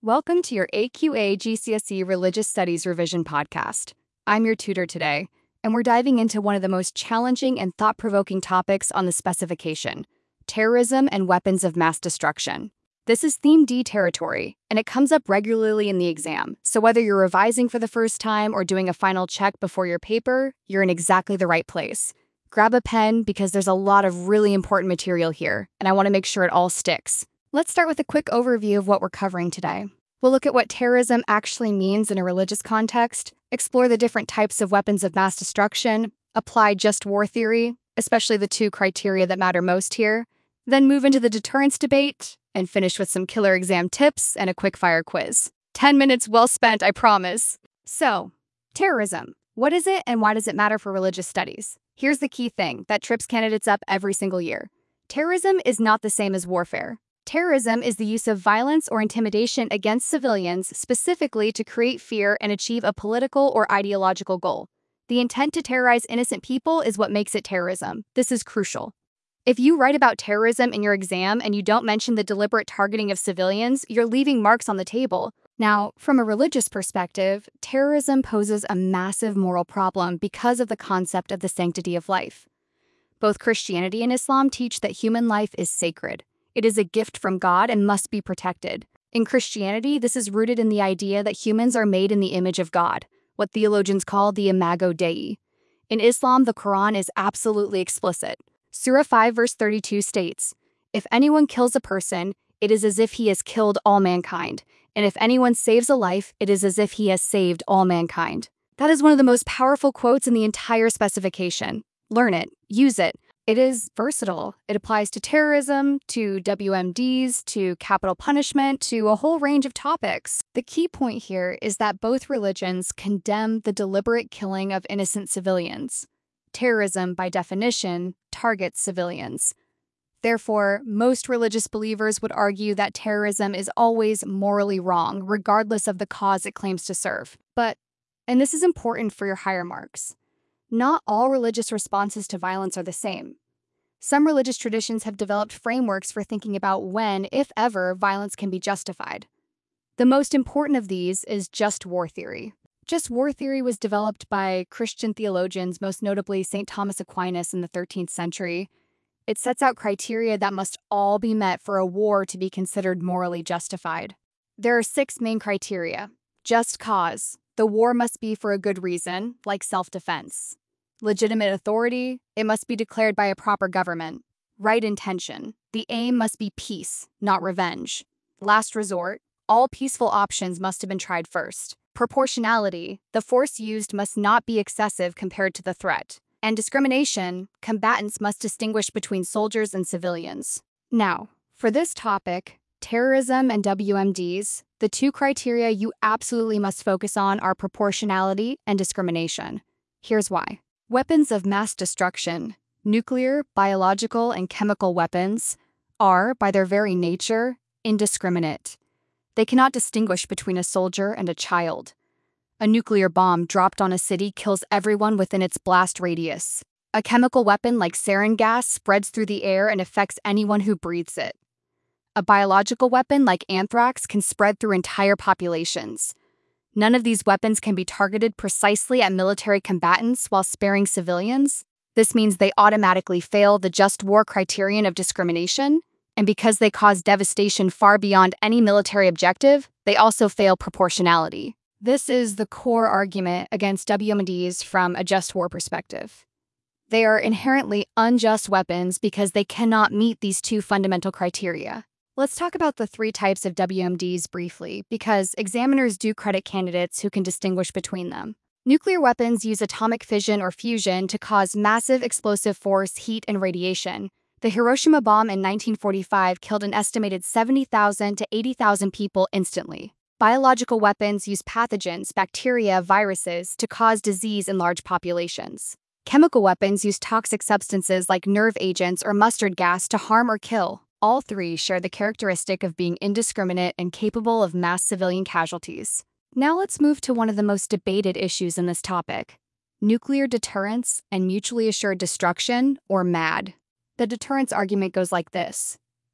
Welcome to your AQA GCSE Religious Studies Revision Podcast. I'm your tutor today, and we're diving into one of the most challenging and thought-provoking topics on the specification: terrorism and weapons of mass destruction. This is Theme D territory, and it comes up regularly in the exam, so whether you're revising for the first time or doing a final check before your paper, you're in exactly the right place. Grab a pen because there's a lot of really important material here, and I want to make sure it all sticks. Let's start with a quick overview of what we're covering today. We'll look at what terrorism actually means in a religious context, explore the different types of weapons of mass destruction, apply just war theory, especially the two criteria that matter most here, then move into the deterrence debate, and finish with some killer exam tips and a quick-fire quiz. 10 minutes well spent, I promise. So, terrorism. What is it and why does it matter for religious studies? Here's the key thing that trips candidates up every single year. Terrorism is not the same as warfare. Terrorism is the use of violence or intimidation against civilians specifically to create fear and achieve a political or ideological goal. The intent to terrorize innocent people is what makes it terrorism. This is crucial. If you write about terrorism in your exam and you don't mention the deliberate targeting of civilians, you're leaving marks on the table. Now, from a religious perspective, terrorism poses a massive moral problem because of the concept of the sanctity of life. Both Christianity and Islam teach that human life is sacred. It is a gift from God and must be protected. In Christianity, this is rooted in the idea that humans are made in the image of God, what theologians call the imago Dei. In Islam, the Quran is absolutely explicit. Surah 5 verse 32 states, "If anyone kills a person, it is as if he has killed all mankind, and if anyone saves a life, it is as if he has saved all mankind." That is one of the most powerful quotes in the entire specification. Learn it, use it. It is versatile. It applies to terrorism, to WMDs, to capital punishment, to a whole range of topics. The key point here is that both religions condemn the deliberate killing of innocent civilians. Terrorism, by definition, targets civilians. Therefore, most religious believers would argue that terrorism is always morally wrong, regardless of the cause it claims to serve. But, and this is important for your higher marks, not all religious responses to violence are the same. Some religious traditions have developed frameworks for thinking about when, if ever, violence can be justified. The most important of these is just war theory. Just war theory was developed by Christian theologians, most notably St. Thomas Aquinas in the 13th century. It sets out criteria that must all be met for a war to be considered morally justified. There are 6 main criteria. Just cause. The war must be for a good reason, like self-defense. Legitimate authority. It must be declared by a proper government. Right intention. The aim must be peace, not revenge. Last resort. All peaceful options must have been tried first. Proportionality. The force used must not be excessive compared to the threat. And discrimination. Combatants must distinguish between soldiers and civilians. Now, for this topic, terrorism and WMDs, the 2 criteria you absolutely must focus on are proportionality and discrimination. Here's why. Weapons of mass destruction, nuclear, biological, and chemical weapons, are, by their very nature, indiscriminate. They cannot distinguish between a soldier and a child. A nuclear bomb dropped on a city kills everyone within its blast radius. A chemical weapon like sarin gas spreads through the air and affects anyone who breathes it. A biological weapon like anthrax can spread through entire populations. None of these weapons can be targeted precisely at military combatants while sparing civilians. This means they automatically fail the just war criterion of discrimination, and because they cause devastation far beyond any military objective, they also fail proportionality. This is the core argument against WMDs from a just war perspective. They are inherently unjust weapons because they cannot meet these 2 fundamental criteria. Let's talk about the 3 types of WMDs briefly, because examiners do credit candidates who can distinguish between them. Nuclear weapons use atomic fission or fusion to cause massive explosive force, heat, and radiation. The Hiroshima bomb in 1945 killed an estimated 70,000 to 80,000 people instantly. Biological weapons use pathogens, bacteria, viruses, to cause disease in large populations. Chemical weapons use toxic substances like nerve agents or mustard gas to harm or kill. All 3 share the characteristic of being indiscriminate and capable of mass civilian casualties. Now let's move to one of the most debated issues in this topic: nuclear deterrence and mutually assured destruction, or MAD. The deterrence argument goes like this.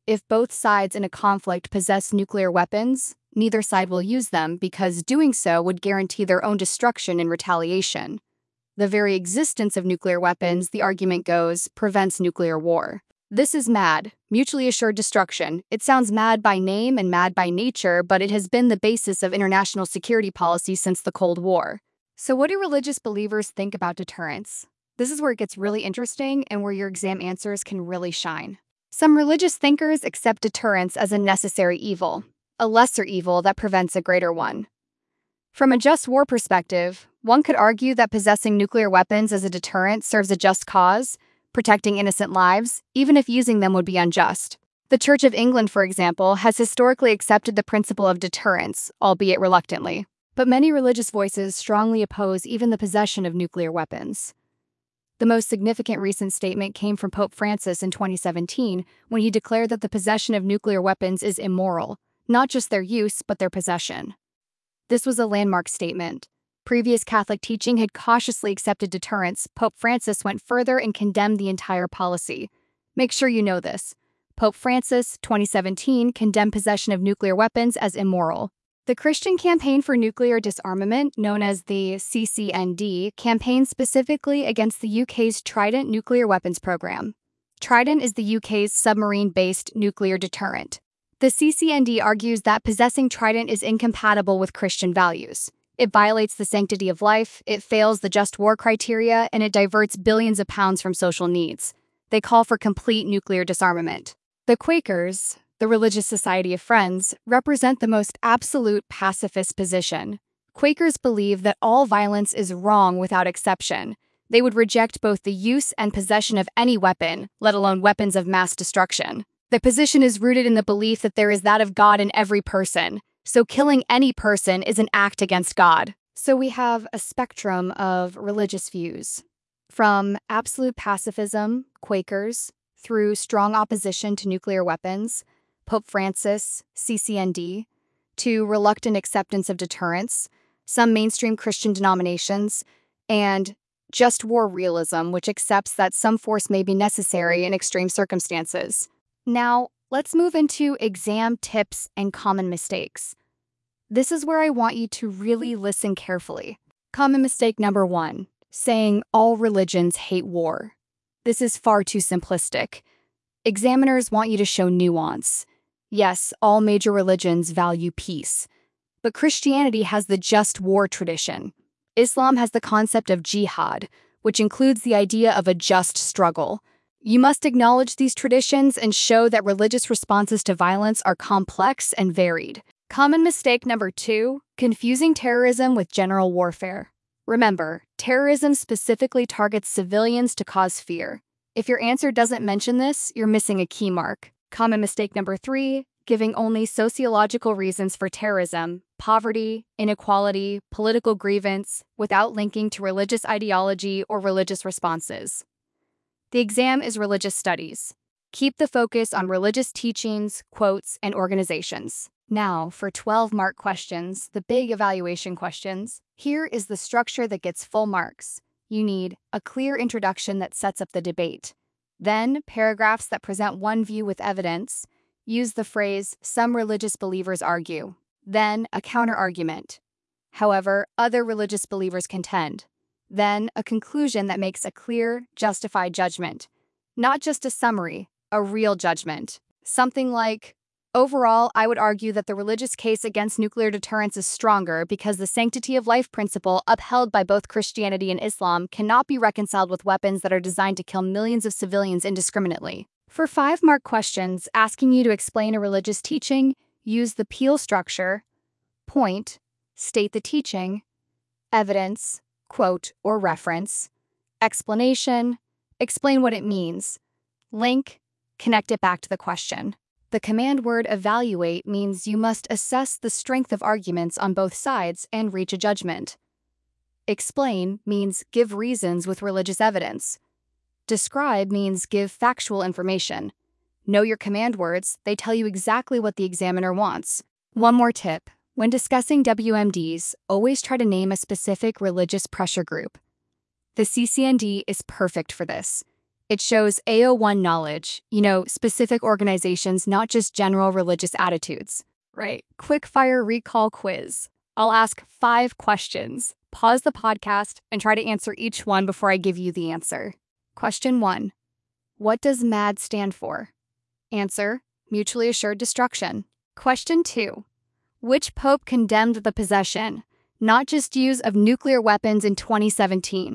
If both sides in a conflict possess nuclear weapons, neither side will use them because doing so would guarantee their own destruction in retaliation. The very existence of nuclear weapons, the argument goes, prevents nuclear war. This is MAD, mutually assured destruction. It sounds mad by name and mad by nature, but it has been the basis of international security policy since the Cold War. So what do religious believers think about deterrence? This is where it gets really interesting and where your exam answers can really shine. Some religious thinkers accept deterrence as a necessary evil, a lesser evil that prevents a greater one. From a just war perspective, one could argue that possessing nuclear weapons as a deterrent serves a just cause, protecting innocent lives, even if using them would be unjust. The Church of England, for example, has historically accepted the principle of deterrence, albeit reluctantly. But many religious voices strongly oppose even the possession of nuclear weapons. The most significant recent statement came from Pope Francis in 2017 when he declared that the possession of nuclear weapons is immoral, not just their use, but their possession. This was a landmark statement. Previous Catholic teaching had cautiously accepted deterrence. Pope Francis went further and condemned the entire policy. Make sure you know this. Pope Francis, 2017, condemned possession of nuclear weapons as immoral. The Christian Campaign for Nuclear Disarmament, known as the CCND, campaigned specifically against the UK's Trident nuclear weapons program. Trident is the UK's submarine-based nuclear deterrent. The CCND argues that possessing Trident is incompatible with Christian values. It violates the sanctity of life, it fails the just war criteria, and it diverts billions of pounds from social needs. They call for complete nuclear disarmament. The Quakers, the Religious Society of Friends, represent the most absolute pacifist position. Quakers believe that all violence is wrong without exception. They would reject both the use and possession of any weapon, let alone weapons of mass destruction. The position is rooted in the belief that there is that of God in every person. So killing any person is an act against God. So we have a spectrum of religious views, from absolute pacifism, Quakers, through strong opposition to nuclear weapons, Pope Francis, CCND, to reluctant acceptance of deterrence, some mainstream Christian denominations, and just war realism, which accepts that some force may be necessary in extreme circumstances. Now, let's move into exam tips and common mistakes. This is where I want you to really listen carefully. Common mistake number 1, saying all religions hate war. This is far too simplistic. Examiners want you to show nuance. Yes, all major religions value peace, but Christianity has the just war tradition. Islam has the concept of jihad, which includes the idea of a just struggle. You must acknowledge these traditions and show that religious responses to violence are complex and varied. Common mistake number 2, confusing terrorism with general warfare. Remember, terrorism specifically targets civilians to cause fear. If your answer doesn't mention this, you're missing a key mark. Common mistake number 3, giving only sociological reasons for terrorism, poverty, inequality, political grievance, without linking to religious ideology or religious responses. The exam is religious studies. Keep the focus on religious teachings, quotes, and organizations. Now, for 12-mark questions, the big evaluation questions, here is the structure that gets full marks. You need a clear introduction that sets up the debate. Then, paragraphs that present one view with evidence. Use the phrase, "some religious believers argue." Then, a counter-argument. However, other religious believers contend. Then, a conclusion that makes a clear, justified judgment. Not just a summary, a real judgment. Something like, overall, I would argue that the religious case against nuclear deterrence is stronger because the sanctity of life principle upheld by both Christianity and Islam cannot be reconciled with weapons that are designed to kill millions of civilians indiscriminately. For 5-mark questions asking you to explain a religious teaching, use the Peel structure. Point, state the teaching. Evidence, quote or reference. Explanation, explain what it means. Link, connect it back to the question. The command word evaluate means you must assess the strength of arguments on both sides and reach a judgment. Explain means give reasons with religious evidence. Describe means give factual information. Know your command words, they tell you exactly what the examiner wants. One more tip, when discussing WMDs, always try to name a specific religious pressure group. The CCND is perfect for this. It shows AO1 knowledge, specific organizations, not just general religious attitudes. Right. Quick fire recall quiz. I'll ask 5 questions. Pause the podcast and try to answer each one before I give you the answer. Question 1. What does MAD stand for? Answer: mutually assured destruction. Question 2. Which pope condemned the possession, not just use, of nuclear weapons in 2017?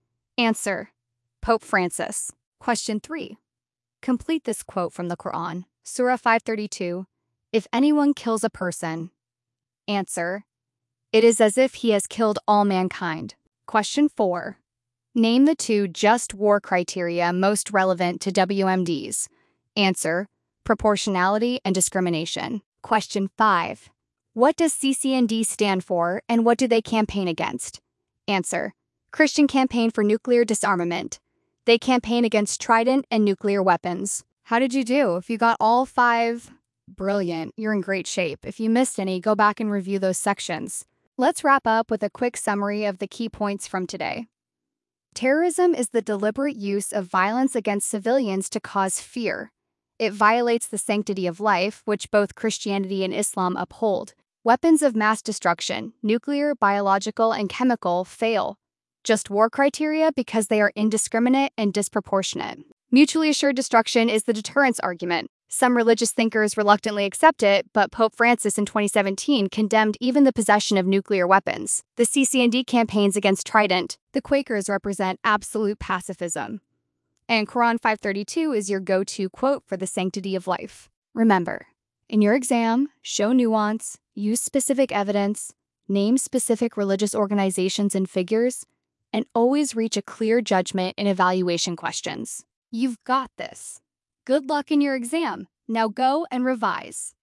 Answer: Pope Francis. Question 3. Complete this quote from the Quran, Surah 532. If anyone kills a person. Answer: it is as if he has killed all mankind. Question 4. Name the 2 just war criteria most relevant to WMDs. Answer: proportionality and discrimination. Question 5. What does CCND stand for and what do they campaign against? Answer: Christian Campaign for Nuclear Disarmament. They campaign against Trident and nuclear weapons. How did you do? If you got all 5, brilliant. You're in great shape. If you missed any, go back and review those sections. Let's wrap up with a quick summary of the key points from today. Terrorism is the deliberate use of violence against civilians to cause fear. It violates the sanctity of life, which both Christianity and Islam uphold. Weapons of mass destruction, nuclear, biological, and chemical, fail. Just war criteria because they are indiscriminate and disproportionate. Mutually assured destruction is the deterrence argument. Some religious thinkers reluctantly accept it, but Pope Francis in 2017 condemned even the possession of nuclear weapons. The CCND campaigns against Trident. The Quakers represent absolute pacifism. And Quran 532 is your go-to quote for the sanctity of life. Remember, in your exam, show nuance, use specific evidence, name specific religious organizations and figures, and always reach a clear judgment in evaluation questions. You've got this. Good luck in your exam. Now go and revise.